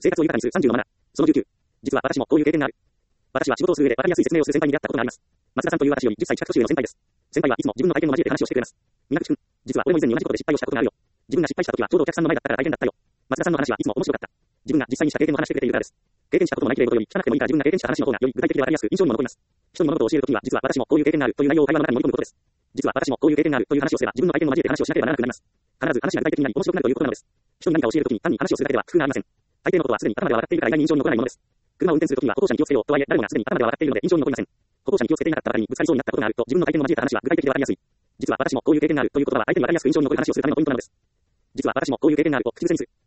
生活を豊かにする30のマナー。その19。実は私もこういう経験がある。私は仕事をする上で分かりやすい説明をする先輩に出会ったことがあります。松田さんという私より10歳近く年上の先輩です。先輩はいつも自分の体験を交えて話をしてくれます。稲口くん、実は俺も以前に同じことで失敗をしたことがあるよ。自分が失敗した時はちょうどお客さんの前だったから大変だったよ。松田さんの話はいつも面白かった。自分が実際にした経験を話してくれているからです。経験したこともないけれどより聞かなくてもいいから自分が経験した話の方がより具体的で分かりやすく印象にも残ります。人に物事を教えるときには実は私もこういう経験があるという内容を会話の中に盛り込むことです。実は私もこういう経験があるという話をすれば自分の体験を交えて話をしなければならなくなります。必ず話が具体的になり面白くなるということなのです。人に何かを教えるときに単に話をするだけでは工夫がありません。大抵のことはすでに頭では分かっているから意外に印象に残らないものです。車を運転するときには歩行者に気をつけようとはいえ誰もがすでに頭では分かっているので印象に残りません。歩行者に気をつけていなかった場合にぶつかりそうになったことがあると自分の体験を交えた話は具体的で分かりやすい。実は私もこういう経験があるという言葉は相手に分かりやすく印象に残る話をするためのポイントなのです。実は私もこういう経験があると口癖にする。